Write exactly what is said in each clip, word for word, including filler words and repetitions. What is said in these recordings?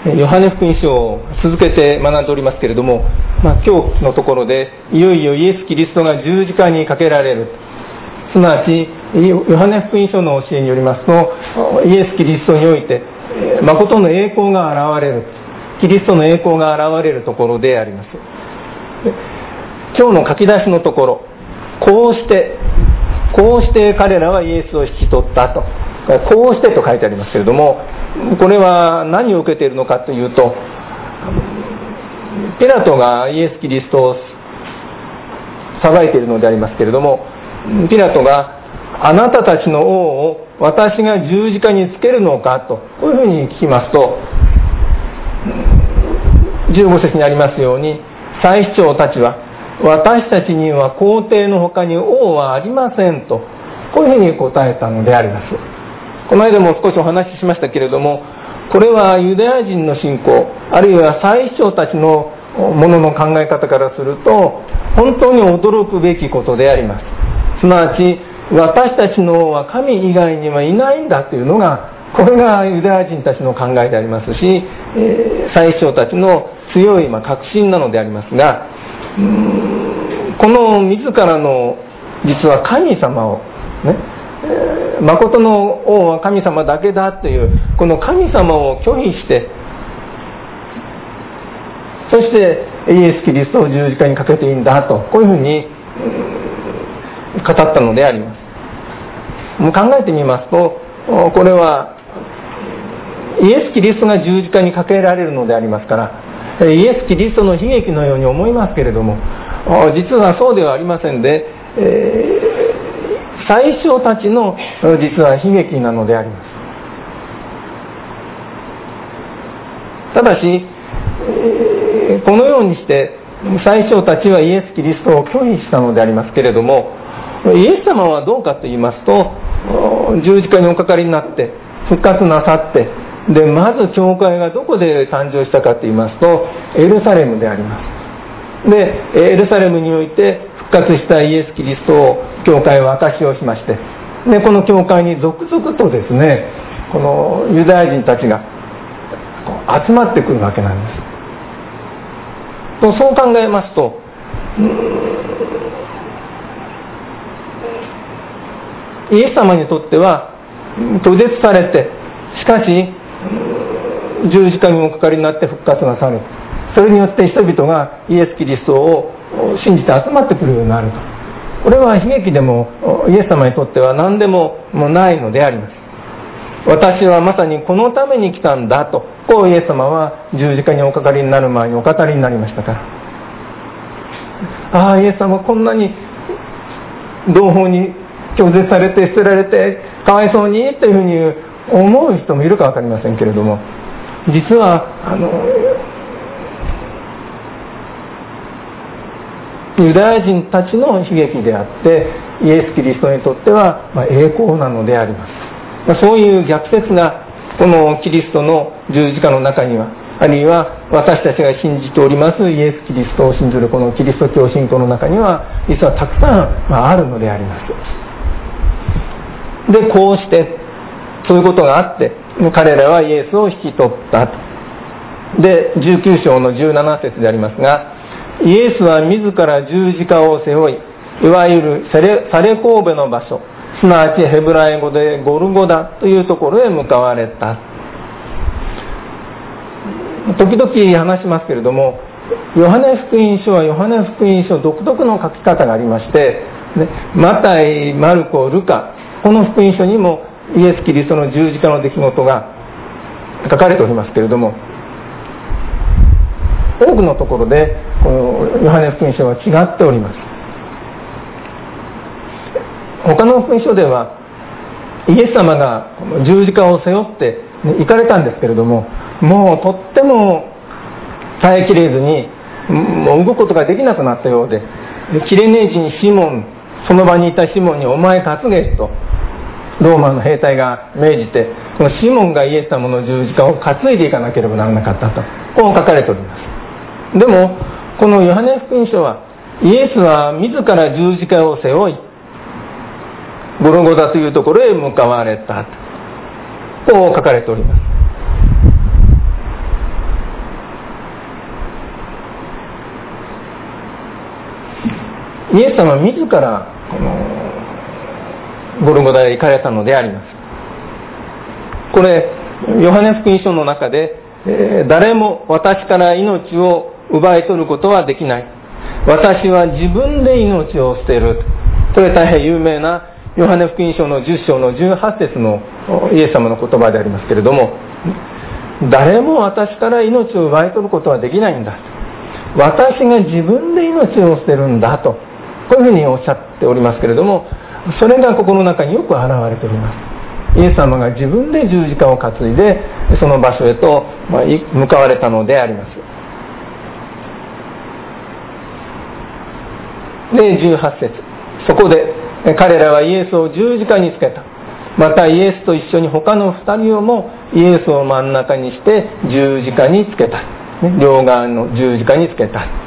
ヨハネ福音書を続けて学んでおりますけれども、まあ、今日のところでいよいよイエス・キリストが十字架にかけられる、すなわちヨハネ福音書の教えによりますと、イエス・キリストにおいて誠の栄光が現れる、キリストの栄光が現れるところであります。今日の書き出しのところ、こうしてこうして彼らはイエスを引き取ったと、こうしてと書いてありますけれども、これは何を受けているのかというと、ピラトがイエス・キリストを裁いているのでありますけれども、ピラトがあなたたちの王を私が十字架につけるのかと、こういうふうに聞きますと、じゅうご節にありますように、祭司長たちは私たちには皇帝の他に王はありませんと、こういうふうに答えたのであります。この間も少しお話ししましたけれども、これはユダヤ人の信仰、あるいは祭司長たちのものの考え方からすると本当に驚くべきことであります。すなわち私たちの王は神以外にはいないんだというのが、これがユダヤ人たちの考えでありますし、えー、祭司長たちの強いまあ確信なのでありますが、うーんこの自らの実は神様をね、えー、誠の王は神様だけだというこの神様を拒否して、そしてイエス・キリストを十字架にかけていいんだと、こういうふうに語ったのであります。もう考えてみますと、これはイエス・キリストが十字架にかけられるのでありますから、イエス・キリストの悲劇のように思いますけれども、実はそうではありませんで、えー、祭司長たちの実は悲劇なのであります。ただしこのようにして祭司長たちはイエス・キリストを拒否したのでありますけれども、イエス様はどうかと言いますと、十字架におかかりになって復活なさって、でまず教会がどこで誕生したかと言いますと、エルサレムであります。でエルサレムにおいて復活したイエス・キリストを教会は証しをしまして、でこの教会に続々とですね、このユダヤ人たちが集まってくるわけなんです。とそう考えますと、イエス様にとっては拒絶されて、しかし十字架におかかりになって復活なさる、それによって人々がイエス・キリストを信じて集まってくるようになると、これは悲劇でもイエス様にとっては何でももうないのであります。私はまさにこのために来たんだと、こうイエス様は十字架におかかりになる前にお語りになりましたから。ああ、イエス様こんなに同胞に拒絶されて捨てられてかわいそうにというふうに思う人もいるか分かりませんけれども、実はあのユダヤ人たちの悲劇であって、イエス・キリストにとってはまあ栄光なのであります。そういう逆説がこのキリストの十字架の中には、あるいは私たちが信じておりますイエス・キリストを信ずるこのキリスト教信仰の中には実はたくさんあるのであります。でこうしてそういうことがあって、彼らはイエスを引き取ったと。でじゅうきゅう章のじゅうなな節でありますが、イエスは自ら十字架を背負い、いわゆるサレ神戸の場所、すなわちヘブライ語でゴルゴダというところへ向かわれた。時々話しますけれども、ヨハネ福音書はヨハネ福音書独特の書き方がありまして、ね、マタイ、マルコ、ルカ、この福音書にもイエス・キリストの十字架の出来事が書かれておりますけれども、多くのところでこのヨハネ福音書は違っております。他の福音書ではイエス様が十字架を背負って行かれたんですけれども、もうとっても耐えきれずにもう動くことができなくなったようで、キレネー人シモン、その場にいたシモンにお前担げとローマの兵隊が命じて、そのシモンがイエス様の十字架を担いでいかなければならなかったと、こう書かれております。でもこのヨハネ福音書はイエスは自ら十字架を背負いゴルゴダというところへ向かわれたと、こう書かれております。 イエス様自らこのゴルゴダへ行かれたのであります。これヨハネ福音書の中で、えー、誰も私から命を奪い取ることはできない、私は自分で命を捨てる、これ大変有名なヨハネ福音書のじゅっ章のじゅうはち節のイエス様の言葉でありますけれども、誰も私から命を奪い取ることはできないんだ、私が自分で命を捨てるんだと、こういうふうにおっしゃっておりますけれども、それがここの中によく現れております。イエス様が自分で十字架を担いでその場所へと向かわれたのであります。でじゅうはち節、そこで彼らはイエスを十字架につけた。またイエスと一緒に他の二人をもイエスを真ん中にして十字架につけた。両側の十字架につけた。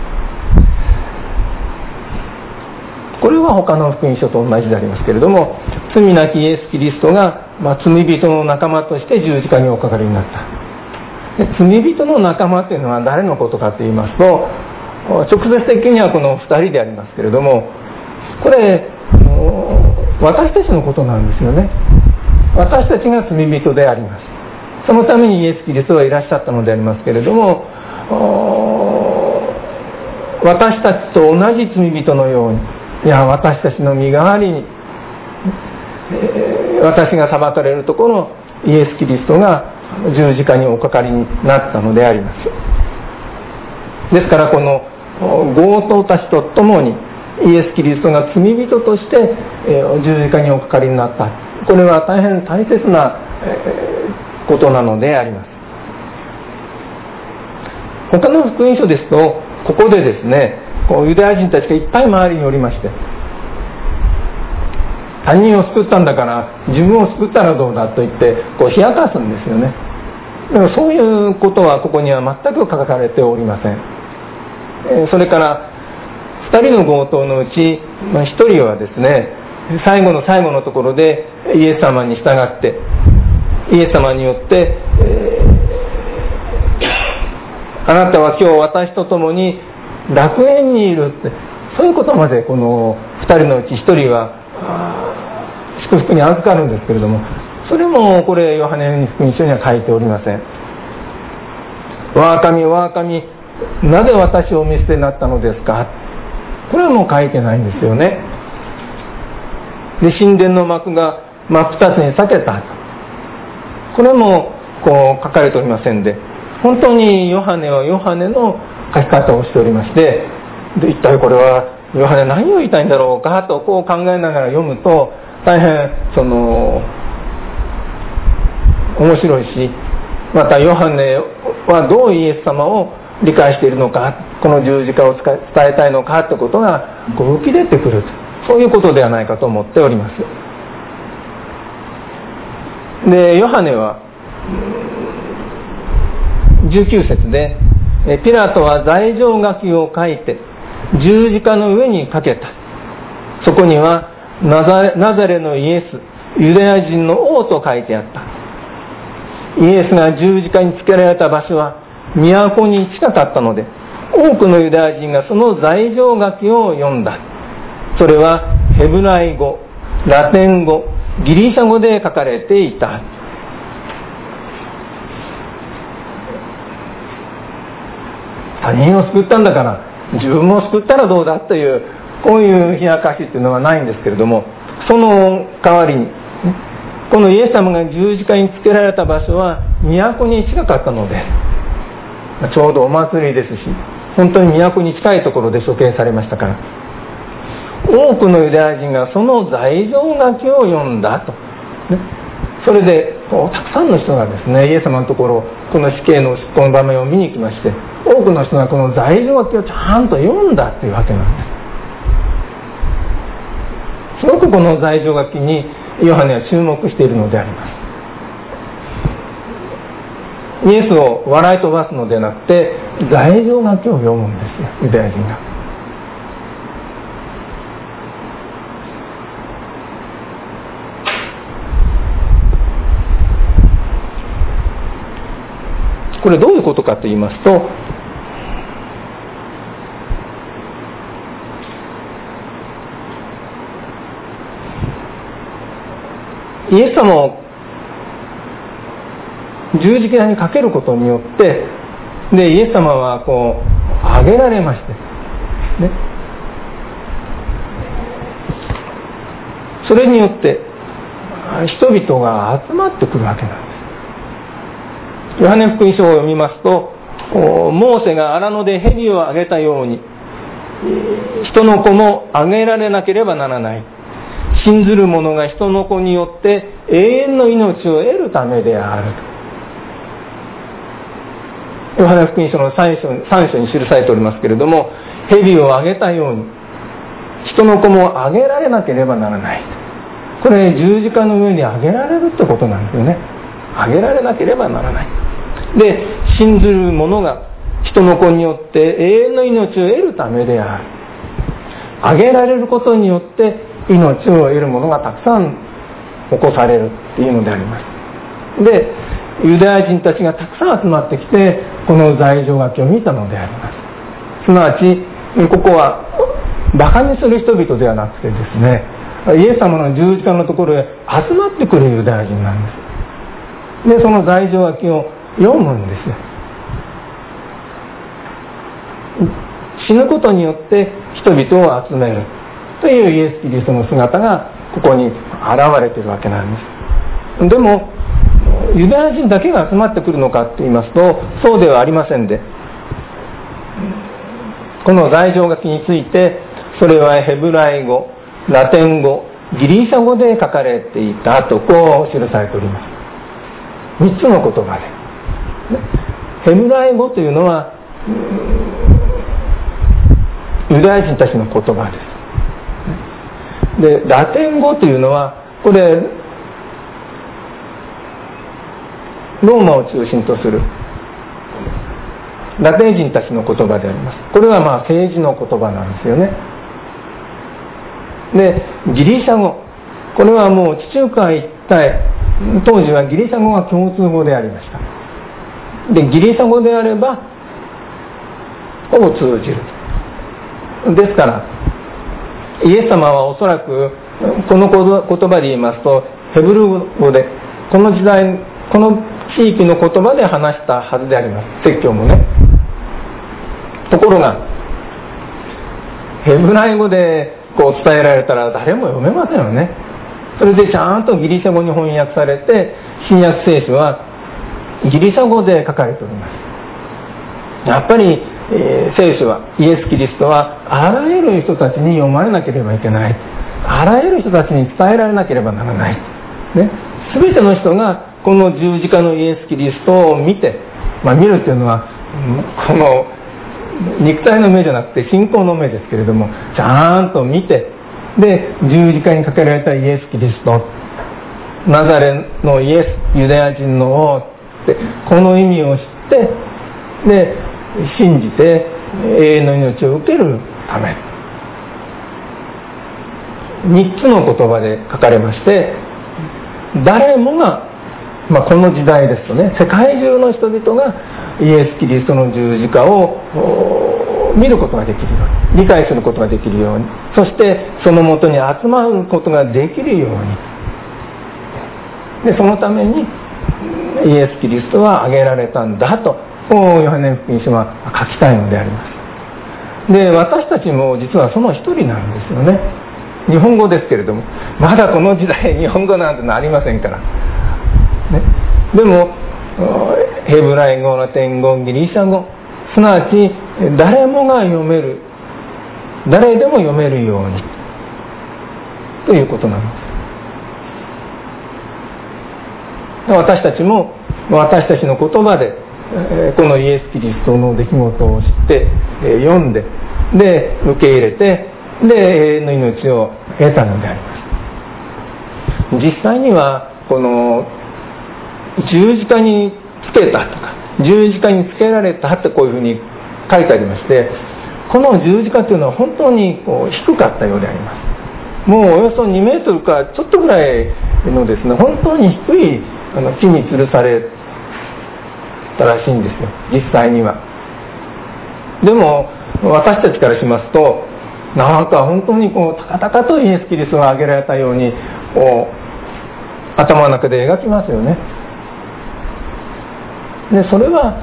これは他の福音書と同じでありますけれども、罪なきイエス・キリストが、まあ、罪人の仲間として十字架におかかりになった。で罪人の仲間というのは誰のことかと言いますと、直接的にはこの二人でありますけれども、これ私たちのことなんですよね。私たちが罪人であります。そのためにイエス・キリストはいらっしゃったのでありますけれども、私たちと同じ罪人のように、いや私たちの身代わりに、えー、私が裁かれるところイエス・キリストが十字架におかかりになったのであります。ですからこの強盗たちとともにイエス・キリストが罪人として、えー、十字架におかかりになった、これは大変大切な、えー、ことなのであります。他の福音書ですとここでですね、こうユダヤ人たちがいっぱい周りにおりまして、他人を救ったんだから自分を救ったらどうだと言ってこう冷やかすんですよね。でもそういうことはここには全く書かれておりません。えー、それからふたりの強盗のうち、まあ、ひとりはですね、最後の最後のところでイエス様に従ってイエス様によって、えー、あなたは今日私と共に楽園にいるって、そういうことまでこのふたりのうちひとりは祝福に預かるんですけれども、それもこれヨハネ福音書には書いておりません。我が神我が神、なぜ私を見捨てになったのですか、これはもう書いてないんですよね。で神殿の幕が真っ二つに裂けた、これもこう書かれておりませんで、本当にヨハネはヨハネの書き方をしておりまして、で一体これはヨハネ何を言いたいんだろうかとこう考えながら読むと大変その面白いし、またヨハネはどうイエス様を理解しているのか、この十字架を伝えたいのかということがこう浮き出てくる、そういうことではないかと思っております。でヨハネはじゅうきゅう節で、ピラトは罪状書きを書いて十字架の上にかけた。そこにはナザレ、ナザレのイエス、ユダヤ人の王と書いてあった。イエスが十字架につけられた場所は都に近かったので、多くのユダヤ人がその罪状書きを読んだ。それはヘブライ語、ラテン語、ギリシャ語で書かれていた。他人を救ったんだから自分も救ったらどうだという、こういう冷やかしっていうのはないんですけれども、その代わりにこのイエス様が十字架につけられた場所は都に近かったので、ちょうどお祭りですし、本当に都に近いところで処刑されましたから、多くのユダヤ人がその罪状書きを読んだと、ね、それでたくさんの人がですね、イエス様のところこの死刑の執行の場面を見に来まして、多くの人がこの罪状書きをちゃんと読んだというわけなんです。すごくこの罪状書きにヨハネは注目しているのであります。イエスを笑い飛ばすのではなくて罪状書きを読むんですよ、ユダヤ人が。これどういうことかと言いますと、 イエス様を十字架にかけることによって、でイエス様はこう挙げられまして、ね、それによって人々が集まってくるわけなんです。ヨハネ福音書を読みますと、モーセが荒野で蛇をあげたように人の子もあげられなければならない。信ずる者が人の子によって永遠の命を得るためであると。ヨハネ福音書のさん章に記されておりますけれども、蛇をあげたように人の子もあげられなければならない。これ十字架の上にあげられるってことなんですよね。あげられなければならない。で、信ずる者が人の子によって永遠の命を得るためである。あげられることによって命を得る者がたくさん起こされるっていうのであります。で、ユダヤ人たちがたくさん集まってきてこの罪状書きを見たのであります。すなわちここはバカにする人々ではなくてですね、イエス様の十字架のところへ集まってくるユダヤ人なんです。で、その罪状書きを読むんですよ。死ぬことによって人々を集めるというイエス・キリストの姿がここに現れているわけなんです。でもユダヤ人だけが集まってくるのかと言いますと、そうではありませんで、この罪状書きについてそれはヘブライ語、ラテン語、ギリシャ語で書かれていたとこう記されております。みっつの言葉で。ヘブライ語というのはユダヤ人たちの言葉です。で、ラテン語というのはこれローマを中心とするラテン人たちの言葉であります。これはまあ政治の言葉なんですよね。で、ギリシャ語、これはもう地中海一帯、当時はギリシャ語が共通語でありました。で、ギリシャ語であればほぼ通じる。ですからイエス様はおそらくこの言葉で言いますとヘブル語でこの時代この地域の言葉で話したはずであります。説教もね。ところがヘブライ語でこう伝えられたら誰も読めませんよね。それでちゃんとギリシャ語に翻訳されて新約聖書はギリシャ語で書かれております。やっぱり、えー、聖書はイエス・キリストはあらゆる人たちに読まれなければいけない、あらゆる人たちに伝えられなければならない、ね、全ての人がこの十字架のイエス・キリストを見て、まあ、見るというのはこの肉体の目じゃなくて信仰の目ですけれども、ちゃんと見て、で十字架にかけられたイエス・キリスト、ナザレのイエス、ユダヤ人の王ってこの意味を知って、で信じて永遠の命を受けるため、みっつの言葉で書かれまして、誰もが、まあ、この時代ですとね、世界中の人々がイエス・キリストの十字架を見ることができるように、理解することができるように、そしてそのもとに集まることができるように、でそのためにイエス・キリストは挙げられたんだとヨハネ福音書は書きたいのであります。で、私たちも実はその一人なんですよね。日本語ですけれども、まだこの時代日本語なんてのありませんから、ね、でもヘブライ語、ラテン語、ギリシャ語、すなわち誰もが読める、誰でも読めるようにということなんです。私たちも私たちの言葉でこのイエス・キリストの出来事を知って読んで、で受け入れて、で永遠の命を得たのであります。実際にはこの十字架につけたとか十字架につけられたってこういうふうに書いてありまして、この十字架というのは本当にこう低かったようであります。もうおよそにメートルかちょっとぐらいのですね、本当に低いあの木に吊るされたらしいんですよ、実際には。でも私たちからしますと、なんか本当にこう高々とイエス・キリストが挙げられたようにこう頭の中で描きますよね。でそれは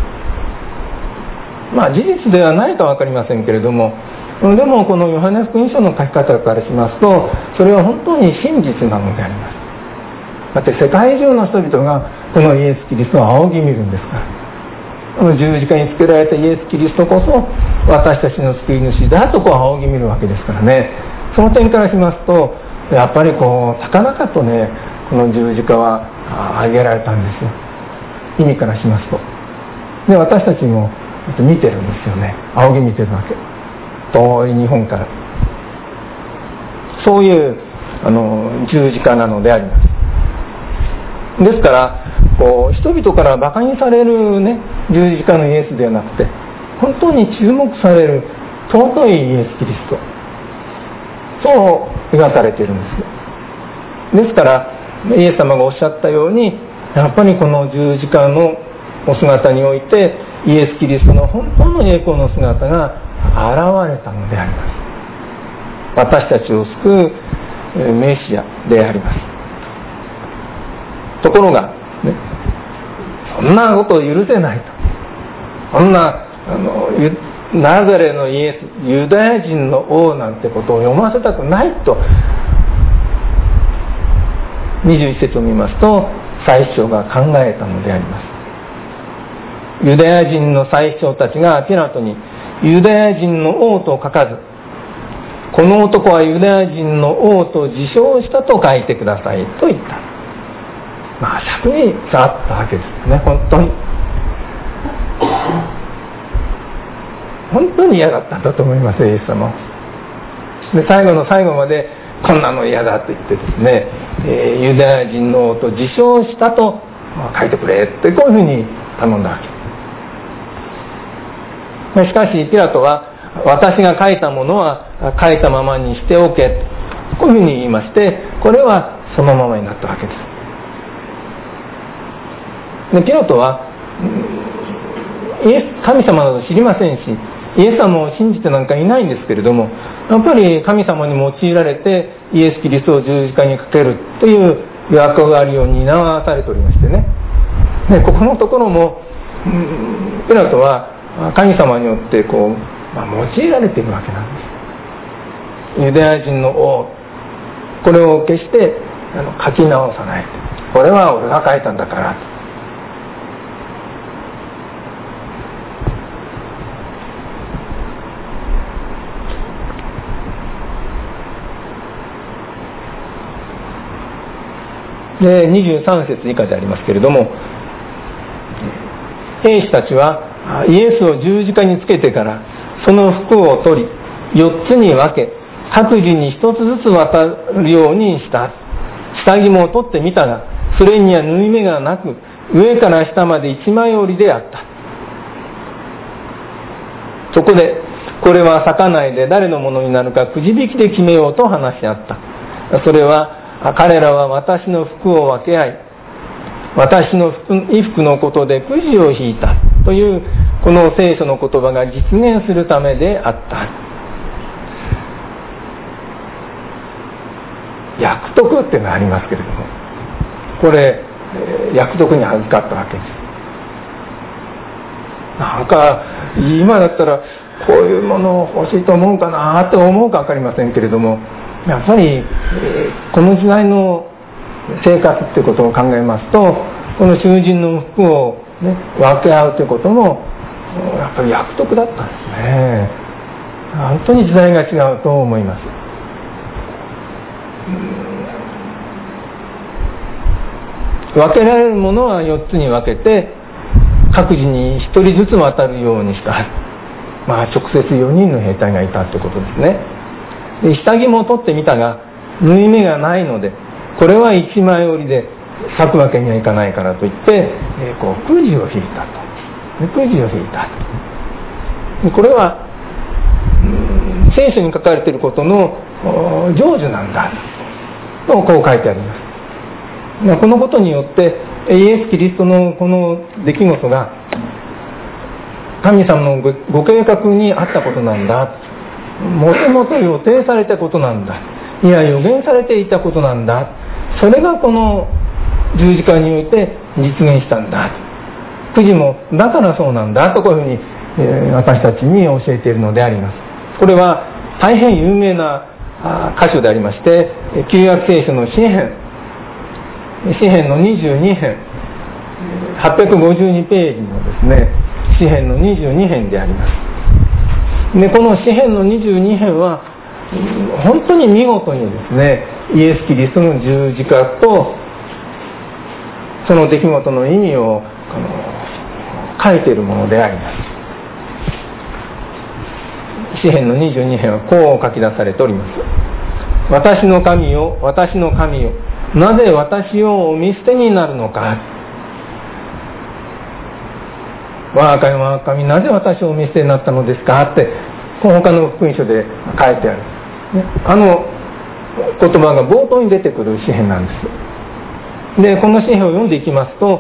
まあ事実ではないか分かりませんけれども、でもこのヨハネ福音書の書き方からしますと、それは本当に真実なのであります。だって世界中の人々がこのイエス・キリストを仰ぎ見るんですから、この十字架につけられたイエス・キリストこそ私たちの救い主だとこう仰ぎ見るわけですからね。その点からしますと、やっぱりこう高々とね、この十字架は挙げられたんですよ、意味からしますと。で私たちも見てるんですよね、仰ぎ見てるわけ、遠い日本から。そういうあの十字架なのであります。ですからこう人々からバカにされる、ね、十字架のイエスではなくて、本当に注目される尊いイエス・キリスト、そう描かれているんです。ですからイエス様がおっしゃったように、やっぱりこの十字架のお姿においてイエス・キリストの本当の栄光の姿が現れたのであります。私たちを救うメシアであります。ところが、ね、そんなことを許せないと、そんなあのナザレのイエス、ユダヤ人の王なんてことを読ませたくないと、にじゅういち節を見ますと祭司長が考えたのであります。ユダヤ人の祭司長たちがピラトに、ユダヤ人の王と書かず、この男はユダヤ人の王と自称したと書いてくださいと言った。まあ尺にがあったわけですね。本当に本当に嫌だったんだと思います、イエス様。で最後の最後までこんなの嫌だと言ってですね、えー、ユダヤ人の王と自称したと、まあ、書いてくれってこういうふうに頼んだわけ。しかしピラトは、私が書いたものは書いたままにしておけ、こういうふうに言いまして、これはそのままになったわけです。でピラトはイエス神様など知りませんし、イエス様を信じてなんかいないんですけれども、やっぱり神様に用いられてイエス・キリストを十字架にかけるという役割を担わされておりましてね。でここのところもピラトは神様によってこう、まあ、用いられているわけなんです。ユダヤ人の王、これを決してあの書き直さない、これは俺が書いたんだからと。でにじゅうさん節以下でありますけれども、兵士たちはイエスを十字架につけてからその服を取りよっつに分け、各自に一つずつ渡るようにした。下着も取ってみたが、それには縫い目がなく、上から下まで一枚折りであった。そこでこれは裂かないで誰のものになるかくじ引きで決めようと話し合った。それは彼らは私の服を分け合い、私の衣服のことでくじを引いたというこの聖書の言葉が実現するためであった。約束っていうのがありますけれども、これ約束に預かったわけです。なんか今だったらこういうものを欲しいと思うかなと思うか分かりませんけれども、やっぱりこの時代の生活っていうことを考えますと、この囚人の服を、ね、分け合うということもやっぱり約束だったんですね。本当に時代が違うと思います。分けられるものはよっつに分けて各自にひとりずつ渡るようにした。まあ直接よにんの兵隊がいたということですね。で下着も取ってみたが縫い目がないので、これは一枚折りで裂くわけにはいかないからといって、えー、こうくじを引いたと。くじを引いたと。これは聖書に書かれていることの成就なんだとこう書いてあります。このことによってイエス・キリストのこの出来事が神様のご計画にあったことなんだ、もともと予定されたことなんだ、いや予言されていたことなんだ、 それがこの十字架において実現したんだ。くじもだからそうなんだとこういうふうに、えー、私たちに教えているのであります。これは大変有名な箇所でありまして、旧約聖書の詩編詩編のにじゅうに編はっぴゃくごじゅうにページのですね、詩編のにじゅうに編であります。でこの詩編のにじゅうに編は本当に見事にですね、イエス・キリストの十字架とその出来事の意味をあの書いているものであります。詩編のにじゅうに編はこう書き出されております。私の神よ、私の神よ、なぜ私をお見捨てになるのか。我が神我が神、なぜ私をお見捨てになったのですかって、他の福音書で書いてある、ね、あの言葉が冒頭に出てくる詩編なんです。でこの詩編を読んでいきますと、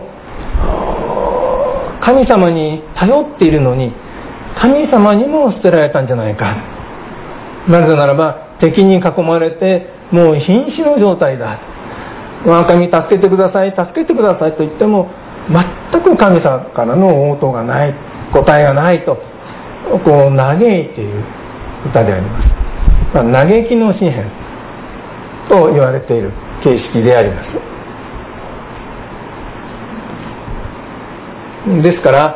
神様に頼っているのに神様にも捨てられたんじゃないか。なぜならば敵に囲まれてもう瀕死の状態だ。我が神助けてください助けてくださいと言っても全く神様からの応答がない、答えがないとこう嘆いている歌であります。まあ、嘆きの詩編と言われている形式であります。ですから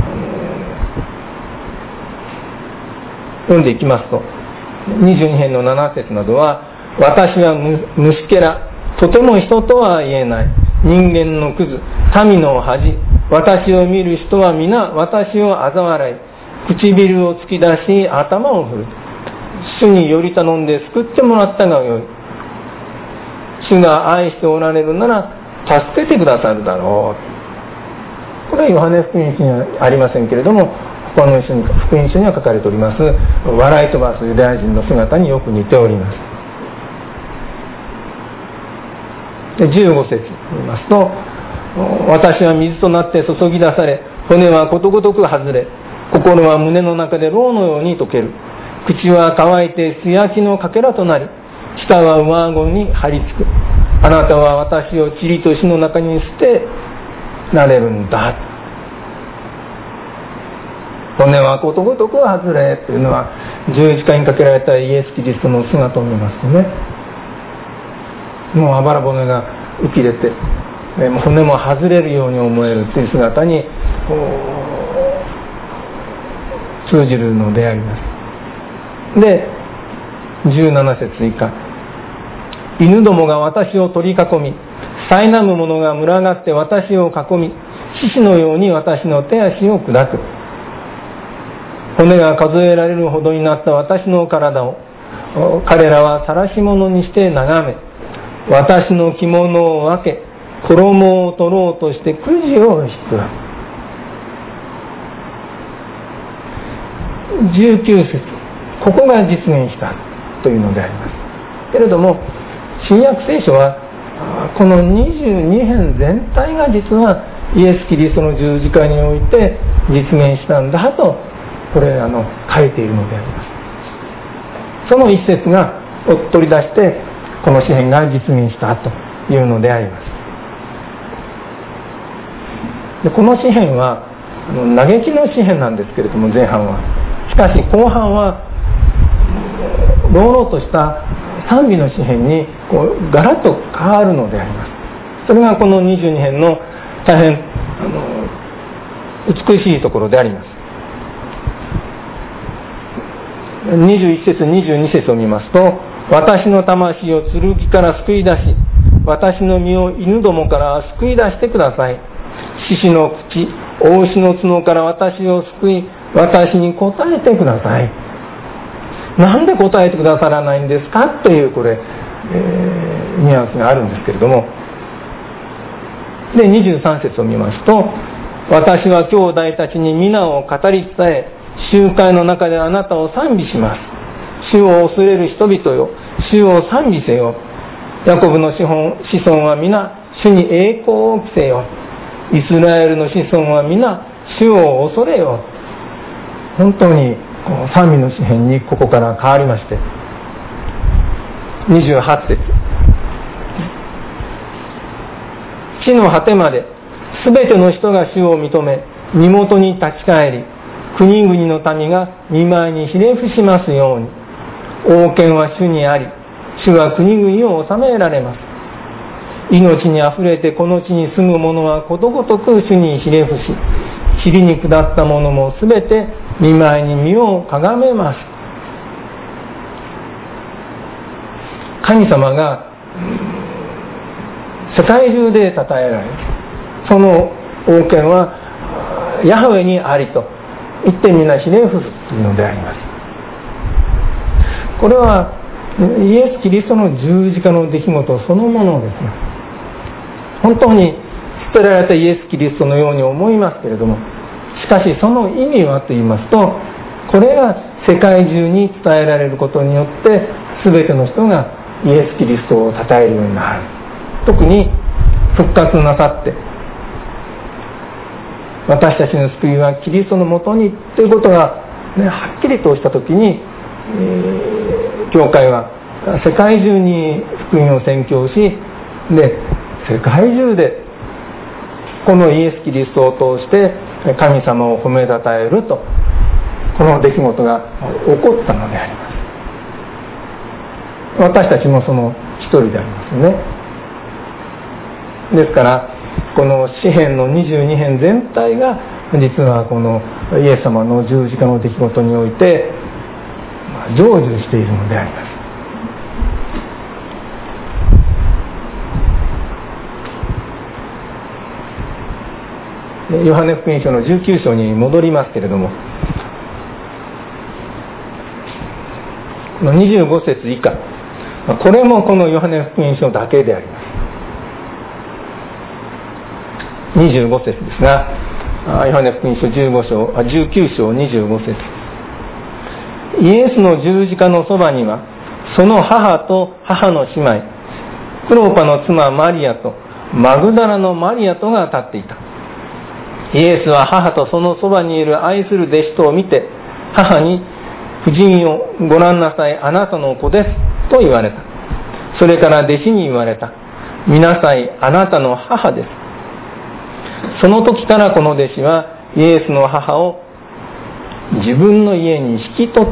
読んでいきますとにじゅうに編のなな節などは、私は虫けら、とても人とは言えない、人間のクズ、民の恥、私を見る人は皆私を嘲笑い、唇を突き出し頭を振る。主により頼んで救ってもらったがよい。主が愛しておられるなら助けてくださるだろう。これはヨハネ福音書にはありませんけれども、他の福音書には書かれております笑い飛ばすユダヤ人の姿によく似ております。でじゅうご節を見ますと、私は水となって注ぎ出され、骨はことごとく外れ、心は胸の中で蝋のように溶ける。口は乾いて素焼きのかけらとなり、舌は上顎に張り付く。あなたは私を塵と死の中に捨てられるんだ。骨はことごとく外れというのは、十字架にかけられたイエス・キリストの姿を見ますとね、もうあばら骨が浮き出て、骨も外れるように思えるという姿に通じるのであります。でじゅうなな節以下、犬どもが私を取り囲み、苛む者が群がって私を囲み、獅子のように私の手足を砕く。骨が数えられるほどになった私の体を彼らは晒し物にして眺め、私の着物を分け、衣を取ろうとしてくじを引く。じゅうきゅう節、ここが実現したというのでありますけれども、新約聖書はこのにじゅうに編全体が実はイエス・キリストの十字架において実現したんだと、これあの書いているのであります。その一節がを取り出してこの詩編が実現したというのであります。でこの詩編はあの嘆きの詩編なんですけれども、前半はしかし後半は朗々とした賛美の詩編にこうガラッと変わるのであります。それがこのにじゅうに編の大変あの美しいところであります。にじゅういち節にじゅうに節を見ますと、私の魂を剣から救い出し、私の身を犬どもから救い出してください。獅子の口、大牛の角から私を救い、私に答えてください。なんで答えてくださらないんですかというこれ、えー、ニュアンスがあるんですけれども、でにじゅうさん節を見ますと、私は兄弟たちに皆を語り伝え、集会の中であなたを賛美します。主を恐れる人々よ、主を賛美せよ。ヤコブの子孫は皆主に栄光を着せよ。イスラエルの子孫は皆主を恐れよ。本当に賛美の詩編にここから変わりまして、にじゅうはち節、 地の果てまで全ての人が主を認め、身元に立ち返り、国々の民が御前にひれ伏しますように。王権は主にあり、主は国々を治められます。命にあふれてこの地に住む者はことごとく主にひれ伏し、塵に下った者もすべて御前に身をかがめます。神様が世界中で称えられる。その王権はヤハウェにありと言ってみんなひれ伏すというのであります。これはイエス・キリストの十字架の出来事そのものです。本当に捨てられたイエス・キリストのように思いますけれども、しかしその意味はと言いますと、これが世界中に伝えられることによって全ての人がイエス・キリストを称えるようになる。特に復活なさって私たちの救いはキリストのもとにということが、ね、はっきりとしたときに、えー、教会は世界中に福音を宣教し、で世界中でこのイエス・キリストを通して神様を褒めたたえると、この出来事が起こったのであります。私たちもその一人でありますね。ですからこの詩編のにじゅうに編全体が実はこのイエス様の十字架の出来事において成就しているのであります。ヨハネ福音書のじゅうきゅう章に戻りますけれども、このにじゅうご節以下、これもこのヨハネ福音書だけであります。にじゅうご節ですが、ヨハネ福音書じゅうご章、じゅうきゅう章にじゅうご節、イエスの十字架のそばにはその母と母の姉妹、クローパの妻マリアとマグダラのマリアとが立っていた。イエスは母とそのそばにいる愛する弟子とを見て、母に、婦人よ、ご覧なさい、あなたの子ですと言われた。それから弟子に言われた。見なさい、あなたの母です。その時からこの弟子はイエスの母を自分の家に引き取った。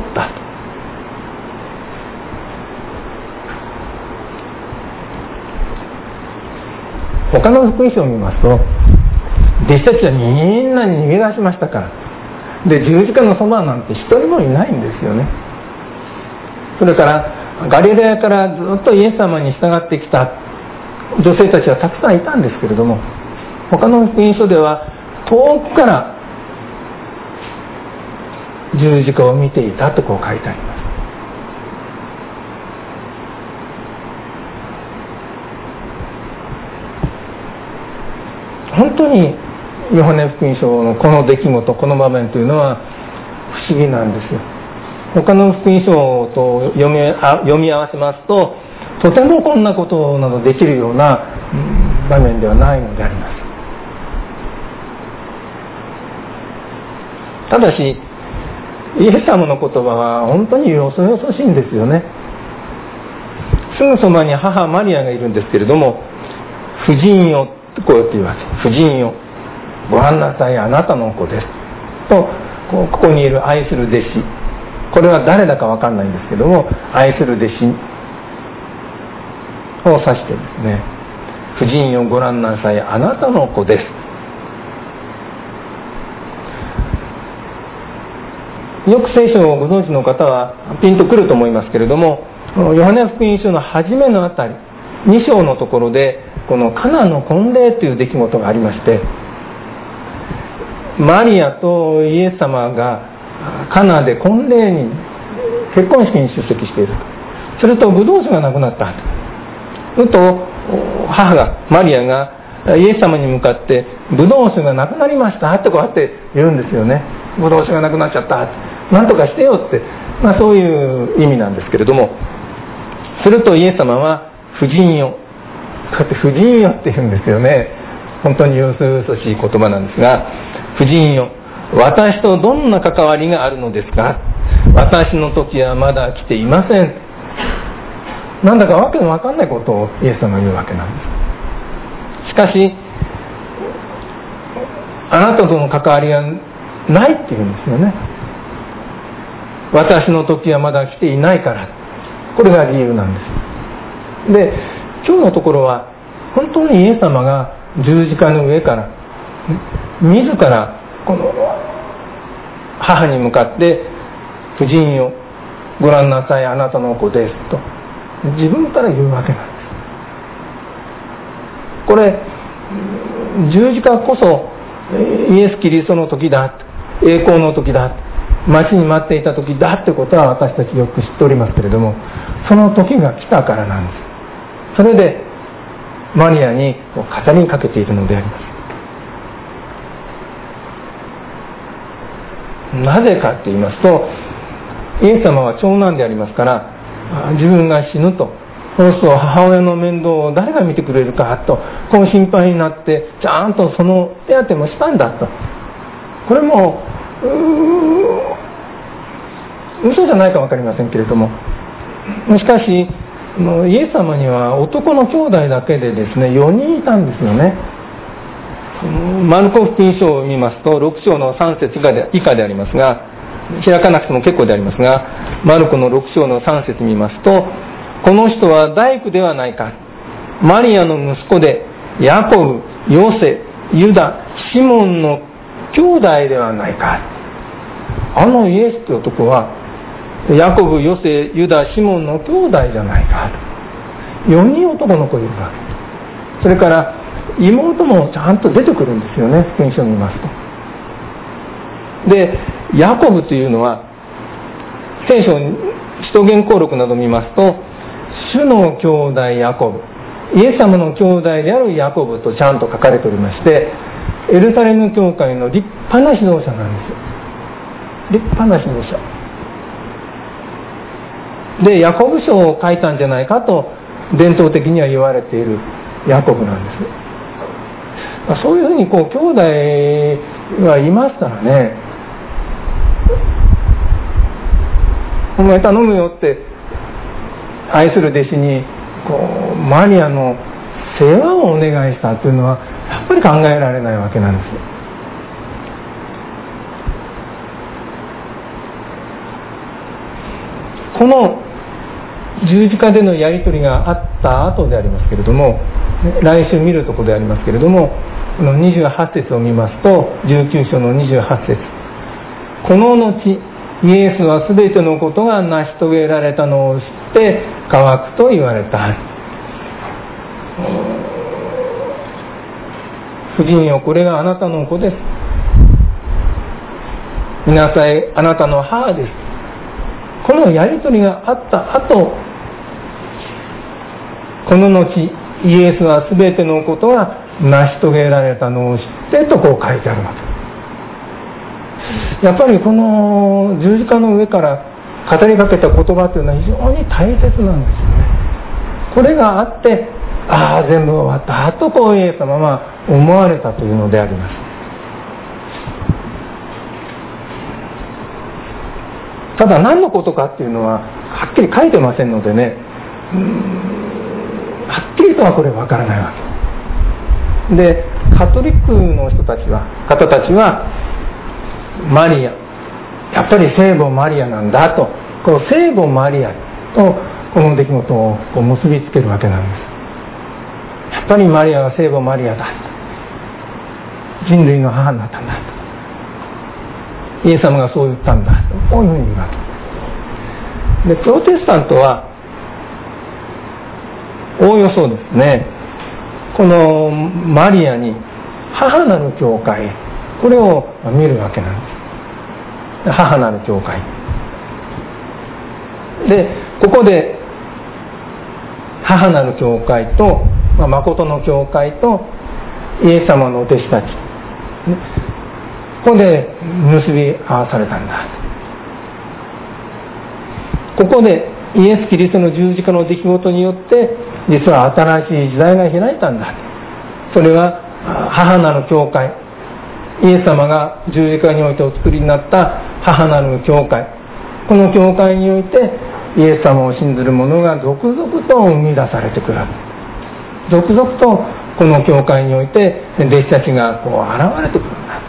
他の福音書を見ますと、弟子たちはみんなに逃げ出しましたから。で、十字架のそばなんて一人もいないんですよね。それからガリラヤからずっとイエス様に従ってきた女性たちはたくさんいたんですけれども、他の福音書では遠くから十字架を見ていたとこう書いてあります。本当にヨハネ福音書のこの出来事、この場面というのは不思議なんですよ。他の福音書と読み、読み合わせますと、とてもこんなことなどできるような場面ではないのであります。ただしイエス様の言葉は本当によそよそしいんですよね。すぐそばに母マリアがいるんですけれども、婦人よとこうやって言われて、婦人よ、ご覧なさい、あなたの子ですと、ここにいる愛する弟子、これは誰だか分かんないんですけども、愛する弟子を指してですね、婦人よ、ご覧なさい、あなたの子です。よく聖書をご存知の方はピンとくると思いますけれども、ヨハネ福音書の初めのあたりに章のところで、このカナの婚礼という出来事がありまして、マリアとイエス様がカナで婚礼に、結婚式に出席している。するとブドウ酒がなくなった。すると母がマリアがイエス様に向かって、ブドウ酒がなくなりましたってこうやって言うんですよね。ブドウ酒がなくなっちゃった、なんとかしてよって、まあ、そういう意味なんですけれども、するとイエス様は婦人よ、こうやって婦人よって言うんですよね。本当によそよそしい言葉なんですが、婦人よ、私とどんな関わりがあるのですか。私の時はまだ来ていません。なんだかわけのわかんないことをイエス様が言うわけなんです。 しかしあなたとの関わりがないっていうんですよね。私の時はまだ来ていないから、これが理由なんです。で、今日のところは本当にイエス様が十字架の上から自らこの母に向かって婦人よご覧なさいあなたの子ですと自分から言うわけなんです。これ十字架こそイエス・キリストの時だ、栄光の時だ、待ちに待っていた時だってことは私たちよく知っておりますけれども、その時が来たからなんです。それでマリアに語りかけているのであります。なぜかと言いますと、イエス様は長男でありますから、自分が死ぬと、そうすると母親の面倒を誰が見てくれるかとこう心配になってちゃんとその手当てもしたんだと。これも嘘じゃないか分かりませんけれども、しかしイエス様には男の兄弟だけでですねよにんいたんですよね。マルコ福音書を見ますとろく章のさん節以下で以下でありますが、開かなくても結構でありますが、マルコのろく章のさん節見ますと、この人は大工ではないか、マリアの息子でヤコブ、ヨセ、ユダ、シモンの兄弟ではないか。あのイエスという男はヤコブ、ヨセ、ユダ、シモンの兄弟じゃないか。よにん男の子いるわけ。それから妹もちゃんと出てくるんですよね、福音書を見ますと。でヤコブというのは聖書使徒言行録などを見ますと、主の兄弟ヤコブ、イエス様の兄弟であるヤコブとちゃんと書かれておりまして、エルサレム教会の立派な指導者なんですよ。立派な指導者で、ヤコブ書を書いたんじゃないかと伝統的には言われているヤコブなんです。そういうふうにこう兄弟がいますからね、お前頼むよって愛する弟子にこうマリアの世話をお願いしたというのはやっぱり考えられないわけなんです。この十字架でのやり取りがあった後でありますけれども、来週見るところでありますけれども、このにじゅうはち節を見ますと、じゅうきゅう章のにじゅうはち節、この後イエスはすべてのことが成し遂げられたのを知って乾くと言われた。婦人よ、これがあなたの子です。見なさい、あなたの母です。このやり取りがあった後、この後イエスはすべてのことが成し遂げられたのを知ってとこう書いてあるわけ。やっぱりこの十字架の上から語りかけた言葉というのは非常に大切なんですよね。これがあって、ああ全部終わったとこうイエス様は思われたというのであります。ただ何のことかっていうのははっきり書いてませんのでね、うーんはっきりとはこれわからないわけで、カトリックの人たちは方たちはマリア、やっぱり聖母マリアなんだと、こう聖母マリアとこの出来事をこう結びつけるわけなんです。やっぱりマリアは聖母マリアだ、人類の母になったんだと、イエス様がそう言ったんだと、こういうふうに言うわけで、プロテスタントはおおよそですね、このマリアに母なる教会、これを見るわけなんです。母なる教会で、ここで母なる教会と、まあ、誠の教会とイエス様の弟子たち、ここで結び合わされたんだ。ここでイエス・キリストの十字架の出来事によって実は新しい時代が開いたんだ。それは母なる教会、イエス様が十字架においてお作りになった母なる教会、この教会においてイエス様を信ずる者が続々と生み出されてくる。続々とこの教会において弟子たちがこう現れてくるんだ。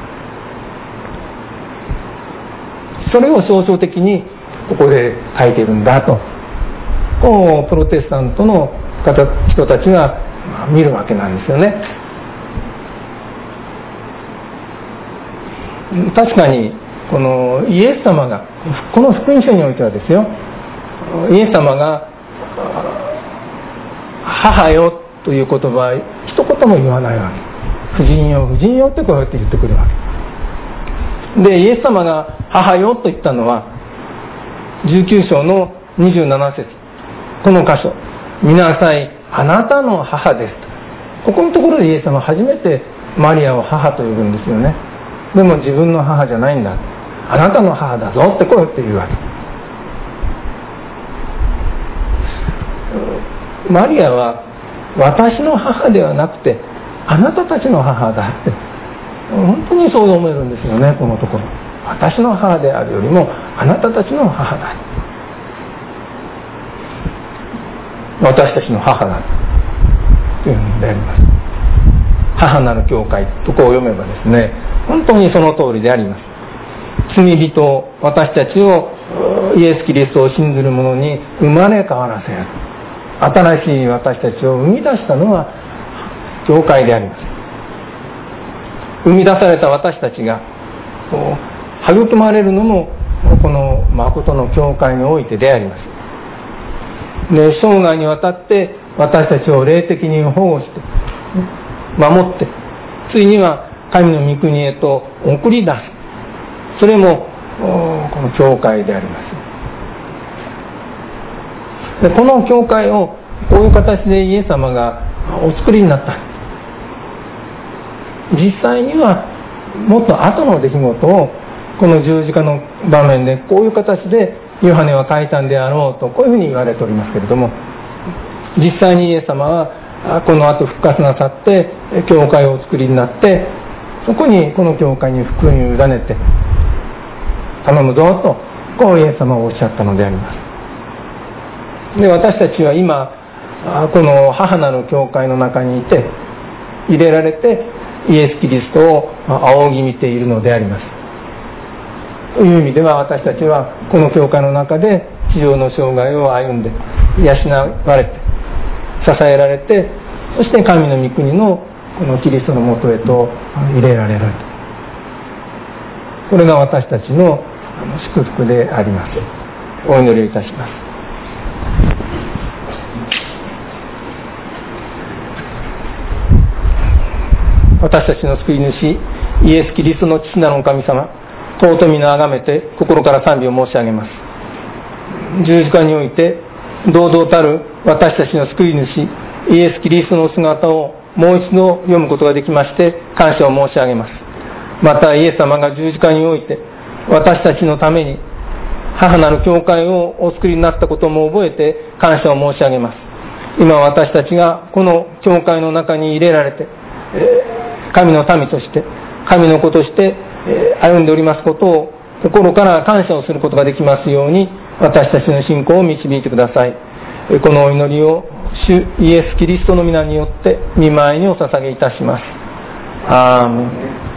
それを象徴的にここで書いているんだと、こうプロテスタントの人たちが見るわけなんですよね。確かにこのイエス様が、この福音書においてはですよ、イエス様が母よという言葉は一言も言わないわけ。婦人よ婦人よってこうやって言ってくるわけで、イエス様が母よと言ったのはじゅうきゅう章のにじゅうなな節、この箇所、見なさいあなたの母ですと、ここのところでイエス様は初めてマリアを母と呼ぶんですよね。でも自分の母じゃないんだ、あなたの母だぞってこうやって言うわけ。マリアは私の母ではなくてあなたたちの母だって、本当にそう思えるんですよね。このところ、私の母であるよりもあなたたちの母だ、私たちの母だというのであります。母なる教会とこう読めばですね、本当にその通りであります。罪人私たちをイエス・キリストを信ずる者に生まれ変わらせる、新しい私たちを生み出したのは教会であります。生み出された私たちがこう育まれるのもこの誠の教会においてであります。で、生涯にわたって私たちを霊的に保護して守って、ついには神の御国へと送り出す、それもこの教会であります。で、この教会をこういう形でイエス様がお作りになった。実際にはもっと後の出来事をこの十字架の場面でこういう形でヨハネは書いたんであろうと、こういうふうに言われておりますけれども、実際にイエス様はこの後復活なさって教会をお作りになって、そこにこの教会に福音を委ねて頼むぞと、こうイエス様はおっしゃったのであります。で、私たちは今この母なる教会の中にいて入れられてイエス・キリストを仰ぎ見ているのであります。という意味では私たちはこの教会の中で地上の生涯を歩んで養われて支えられて、そして神の御国のこのキリストのもとへと入れられる、これが私たちの祝福であります。お祈りをいたします。私たちの救い主イエス・キリストの父なるお神様、尊みのあがめて心から賛美を申し上げます。十字架において堂々たる私たちの救い主イエス・キリストの姿をもう一度読むことができまして感謝を申し上げます。またイエス様が十字架において私たちのために母なる教会をお作りになったことも覚えて感謝を申し上げます。今私たちがこの教会の中に入れられて、神の民として神の子として歩んでおりますことを心から感謝をすることができますように、私たちの信仰を導いてください。このお祈りを主イエス・キリストの皆によって御前にお捧げいたします。アーメン。